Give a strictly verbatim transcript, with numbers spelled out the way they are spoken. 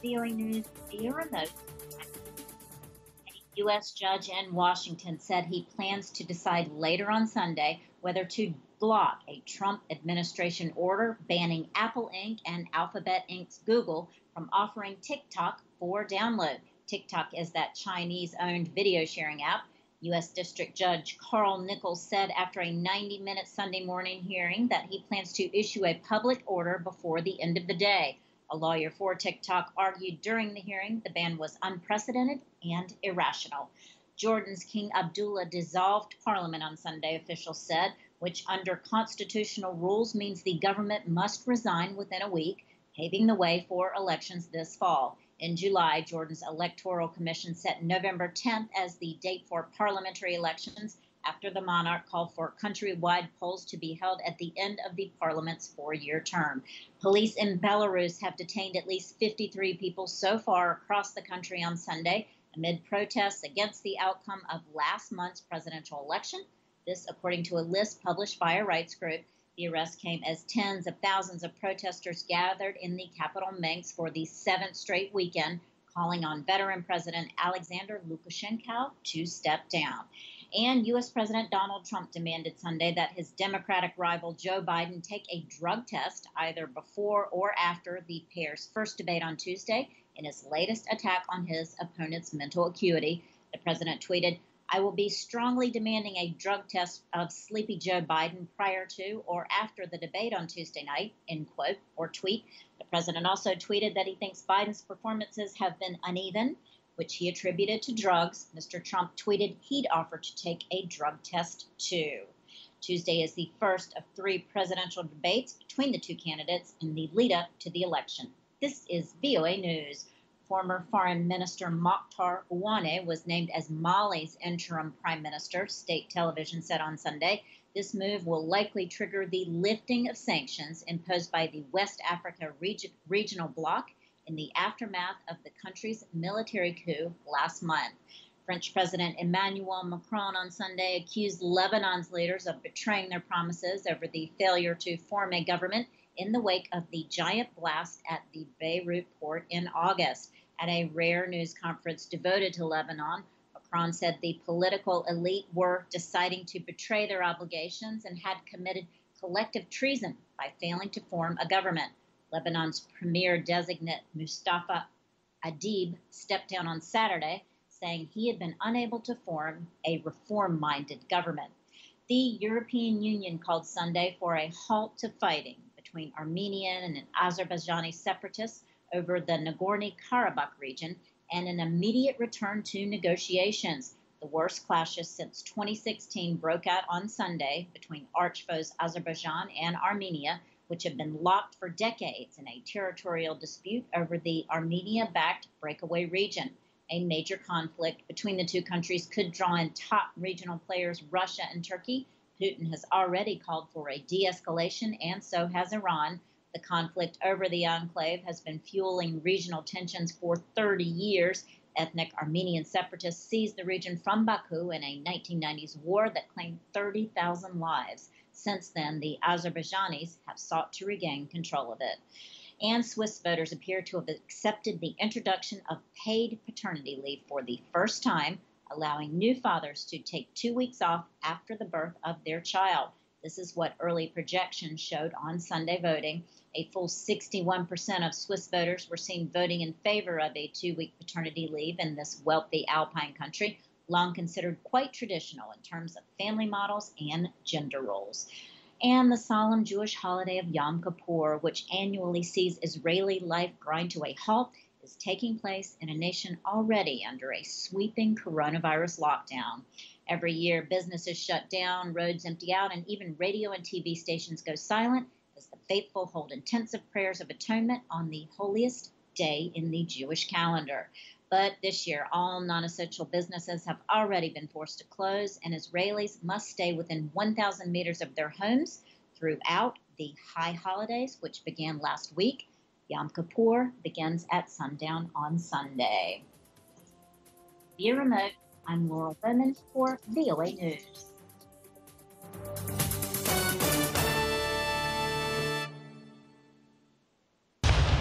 V O A News via remote. A U S judge in Washington said he plans to decide later on Sunday whether to block a Trump administration order banning Apple Incorporated and Alphabet Incorporated's Google from offering TikTok for download. TikTok is that Chinese-owned video sharing app. U S District Judge Carl Nichols said after a ninety-minute Sunday morning hearing that he plans to issue a public order before the end of the day. A lawyer for TikTok argued during the hearing the ban was unprecedented and irrational. Jordan's King Abdullah dissolved parliament on Sunday, officials said, which under constitutional rules means the government must resign within a week, paving the way for elections this fall. In July, Jordan's Electoral Commission set November tenth as the date for parliamentary elections after the monarch called for countrywide polls to be held at the end of the parliament's four-year term. Police in Belarus have detained at least fifty-three people so far across the country on Sunday amid protests against the outcome of last month's presidential election. This, according to a list published by a rights group. The arrest came as tens of thousands of protesters gathered in the capital Minsk for the seventh straight weekend, calling on veteran President Alexander Lukashenko to step down. And U S President Donald Trump demanded Sunday that his Democratic rival Joe Biden take a drug test either before or after the pair's first debate on Tuesday in his latest attack on his opponent's mental acuity. The president tweeted, "I will be strongly demanding a drug test of Sleepy Joe Biden prior to or after the debate on Tuesday night," end quote, or tweet. The president also tweeted that he thinks Biden's performances have been uneven, which he attributed to drugs. Mister Trump tweeted he'd offer to take a drug test too. Tuesday is the first of three presidential debates between the two candidates in the lead-up to the election. This is V O A News. Former Foreign Minister Mokhtar Ouane was named as Mali's interim prime minister, state television said on Sunday. This move will likely trigger the lifting of sanctions imposed by the West Africa reg- regional bloc in the aftermath of the country's military coup last month. French President Emmanuel Macron on Sunday accused Lebanon's leaders of betraying their promises over the failure to form a government in the wake of the giant blast at the Beirut port in August. At a rare news conference devoted to Lebanon, Macron said the political elite were deciding to betray their obligations and had committed collective treason by failing to form a government. Lebanon's premier designate Mustafa Adib stepped down on Saturday, saying he had been unable to form a reform-minded government. The European Union called Sunday for a halt to fighting between Armenian and Azerbaijani separatists over the Nagorno-Karabakh region and an immediate return to negotiations. The worst clashes since twenty sixteen broke out on Sunday between arch-foes Azerbaijan and Armenia, which have been locked for decades in a territorial dispute over the Armenia-backed breakaway region. A major conflict between the two countries could draw in top regional players Russia and Turkey. Putin has already called for a de-escalation, and so has Iran. The conflict over the enclave has been fueling regional tensions for thirty years. Ethnic Armenian separatists seized the region from Baku in a nineteen nineties war that claimed thirty thousand lives. Since then, the Azerbaijanis have sought to regain control of it. And Swiss voters appear to have accepted the introduction of paid paternity leave for the first time, allowing new fathers to take two weeks off after the birth of their child. This is what early projections showed on Sunday voting. A full sixty-one percent of Swiss voters were seen voting in favor of a two-week paternity leave in this wealthy Alpine country, long considered quite traditional in terms of family models and gender roles. And the solemn Jewish holiday of Yom Kippur, which annually sees Israeli life grind to a halt, is taking place in a nation already under a sweeping coronavirus lockdown. Every year, businesses shut down, roads empty out, and even radio and T V stations go silent as the faithful hold intensive prayers of atonement on the holiest day in the Jewish calendar. But this year, all non-essential businesses have already been forced to close, and Israelis must stay within one thousand meters of their homes throughout the high holidays, which began last week. Yom Kippur begins at sundown on Sunday. Via remote, I'm Laurel Bowman for V O A News.